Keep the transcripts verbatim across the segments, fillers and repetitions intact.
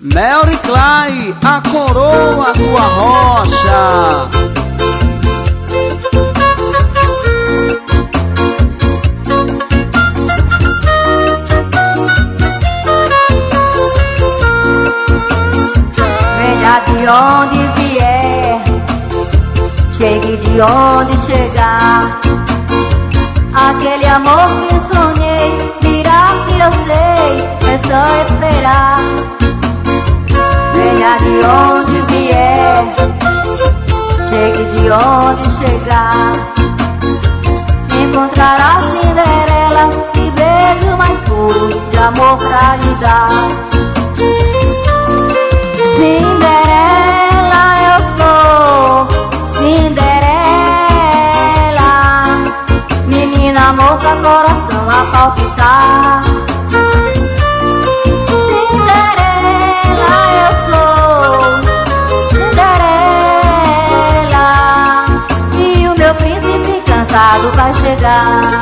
Mary Clay, a coroa do Arrocha. Venha de onde vier, chegue de onde chegar. Aquele amor que sonhei virá, que eu sei, é só esperar. Venha de onde vier, chegue de onde chegar. Encontrará Cinderela e beijo mais puro de amor pra lhe dar. Cinderela eu sou, Cinderela, menina, moça, coração a palpitar. Cinderela eu sou, Cinderela, e o meu príncipe cansado vai chegar.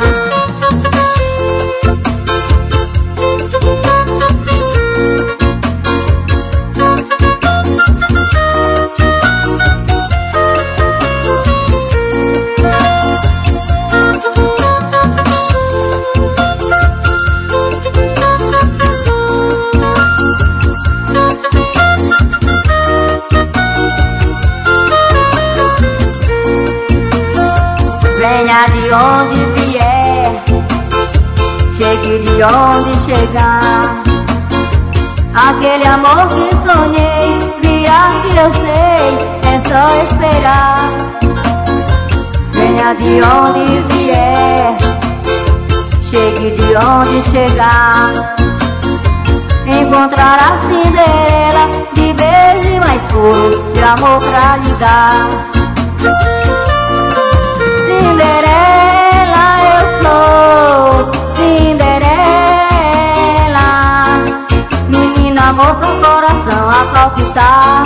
Venha de onde vier, chegue de onde chegar. Aquele amor que sonhei virá, que eu sei, é só esperar. Venha de onde vier, chegue de onde chegar. Encontrará Cinderela de beijo mais puro de amor pra lhe dar. Cinderela eu sou, Cinderela, menina, moça, coração a palpitar.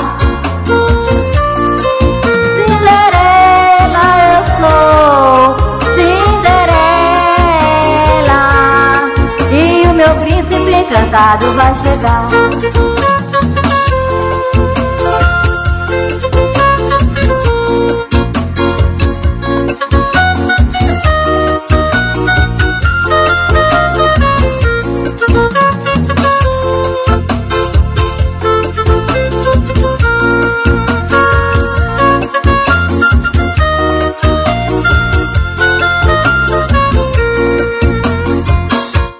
Cinderela eu sou, Cinderela, e o meu príncipe encantado vai chegar.